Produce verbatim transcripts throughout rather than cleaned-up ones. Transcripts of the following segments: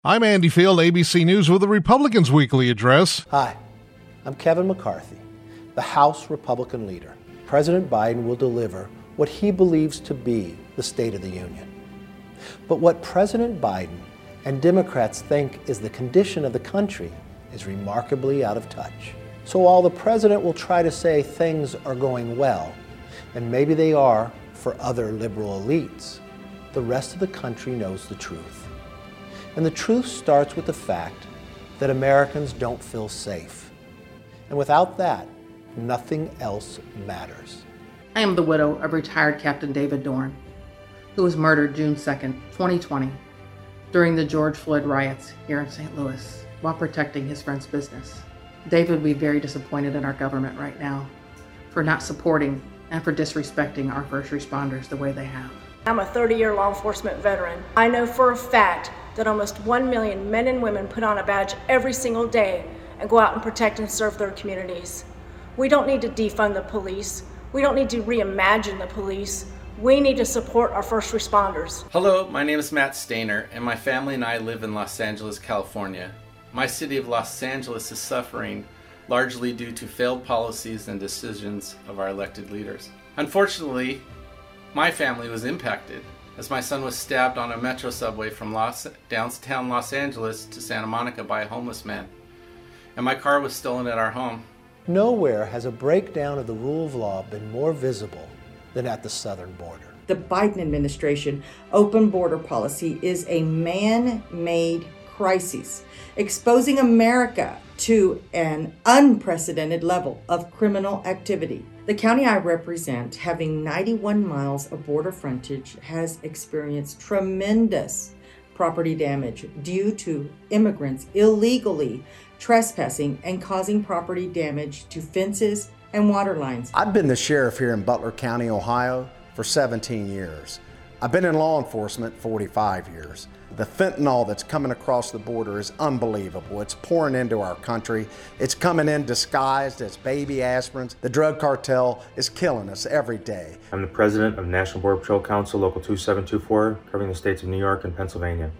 I'm Andy Field, A B C News with the Republicans' Weekly Address. Hi, I'm Kevin McCarthy, the House Republican leader. President Biden will deliver what he believes to be the State of the Union. But what President Biden and Democrats think is the condition of the country is remarkably out of touch. So while the president will try to say things are going well, and maybe they are for other liberal elites, the rest of the country knows the truth. And the truth starts with the fact that Americans don't feel safe. And without that, nothing else matters. I am the widow of retired Captain David Dorn, who was murdered June second, twenty twenty, during the George Floyd riots here in Saint Louis while protecting his friend's business. David would be very disappointed in our government right now for not supporting and for disrespecting our first responders the way they have. I'm a thirty-year law enforcement veteran. I know for a fact that almost one million men and women put on a badge every single day and go out and protect and serve their communities. We don't need to defund the police. We don't need to reimagine the police. We need to support our first responders. Hello, my name is Matt Stainer, and my family and I live in Los Angeles, California. My city of Los Angeles is suffering largely due to failed policies and decisions of our elected leaders. Unfortunately, my family was impacted as my son was stabbed on a metro subway from Los, downtown Los Angeles to Santa Monica by a homeless man, and my car was stolen at our home. Nowhere has a breakdown of the rule of law been more visible than at the southern border. The Biden administration open border policy is a man-made crisis, exposing America to an unprecedented level of criminal activity. The county I represent, having ninety-one miles of border frontage, has experienced tremendous property damage due to immigrants illegally trespassing and causing property damage to fences and water lines. I've been the sheriff here in Butler County, Ohio for seventeen years. I've been in law enforcement forty-five years. The fentanyl that's coming across the border is unbelievable. It's pouring into our country. It's coming in disguised as baby aspirins. The drug cartel is killing us every day. I'm the president of National Border Patrol Council Local two seven two four, covering the states of New York and Pennsylvania.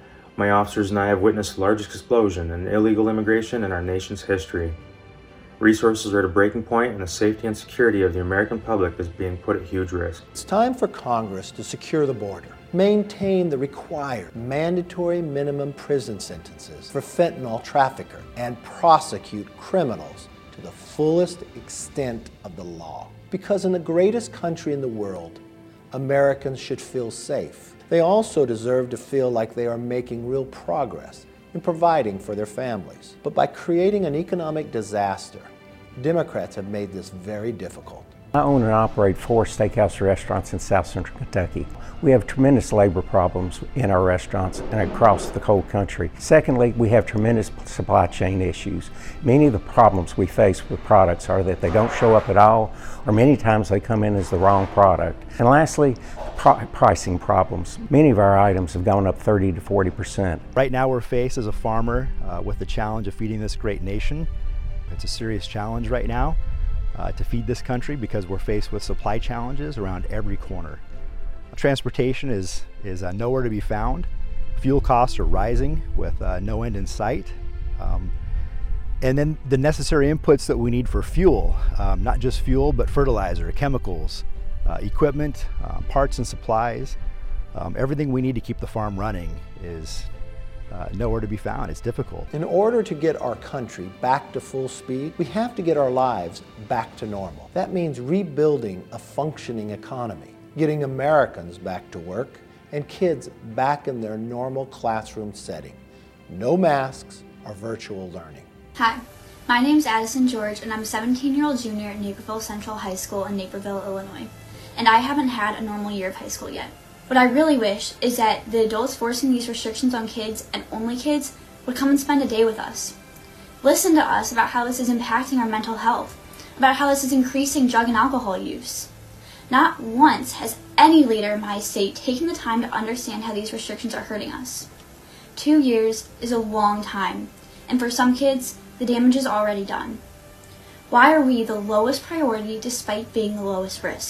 My officers and I have witnessed the largest explosion in illegal immigration in our nation's history. Resources are at a breaking point, and the safety and security of the American public is being put at huge risk. It's time for Congress to secure the border, maintain the required mandatory minimum prison sentences for fentanyl traffickers, and prosecute criminals to the fullest extent of the law. Because in the greatest country in the world, Americans should feel safe. They also deserve to feel like they are making real progress in providing for their families. But by creating an economic disaster, Democrats have made this very difficult. I own and operate four steakhouse restaurants in South Central Kentucky. We have tremendous labor problems in our restaurants and across the whole country. Secondly, we have tremendous supply chain issues. Many of the problems we face with products are that they don't show up at all, or many times they come in as the wrong product. And lastly, pr- pricing problems. Many of our items have gone up thirty to forty percent. Right now we're faced as a farmer uh, with the challenge of feeding this great nation. It's a serious challenge right now. Uh, to feed this country because we're faced with supply challenges around every corner. Transportation is, is uh, nowhere to be found. Fuel costs are rising with uh, no end in sight. Um, and then the necessary inputs that we need for fuel, um, not just fuel, but fertilizer, chemicals, uh, equipment, uh, parts and supplies. Um, everything we need to keep the farm running is Uh, nowhere to be found. It's difficult. In order to get our country back to full speed, we have to get our lives back to normal. That means rebuilding a functioning economy, getting Americans back to work, and kids back in their normal classroom setting. No masks or virtual learning. Hi, my name's Addison George, and I'm a seventeen-year-old junior at Naperville Central High School in Naperville, Illinois, and I haven't had a normal year of high school yet. What I really wish is that the adults forcing these restrictions on kids, and only kids, would come and spend a day with us. Listen to us about how this is impacting our mental health, about how this is increasing drug and alcohol use. Not once has any leader in my state taken the time to understand how these restrictions are hurting us. Two years is a long time, and for some kids, the damage is already done. Why are we the lowest priority despite being the lowest risk?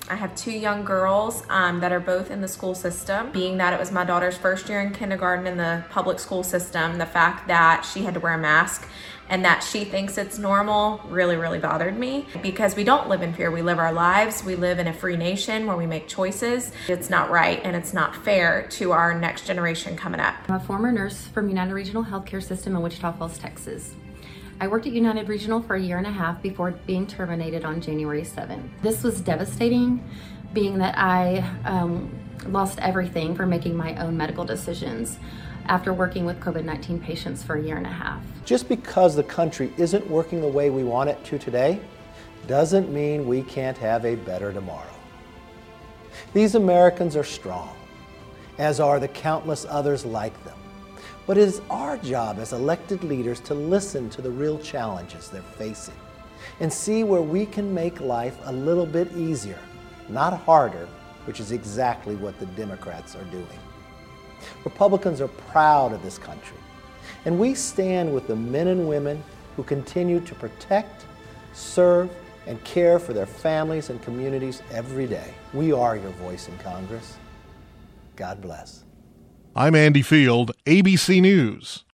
I have two young girls um, that are both in the school system. Being that it was my daughter's first year in kindergarten in the public school system, the fact that she had to wear a mask and that she thinks it's normal really, really bothered me, because we don't live in fear. We live our lives. We live in a free nation where we make choices. It's not right and it's not fair to our next generation coming up. I'm a former nurse from United Regional Healthcare System in Wichita Falls, Texas. I worked at United Regional for a year and a half before being terminated on January seventh. This was devastating, being that I um, lost everything for making my own medical decisions after working with COVID nineteen patients for a year and a half. Just because the country isn't working the way we want it to today doesn't mean we can't have a better tomorrow. These Americans are strong, as are the countless others like them. But it is our job as elected leaders to listen to the real challenges they're facing and see where we can make life a little bit easier, not harder, which is exactly what the Democrats are doing. Republicans are proud of this country, and we stand with the men and women who continue to protect, serve, and care for their families and communities every day. We are your voice in Congress. God bless. I'm Andy Field, A B C News.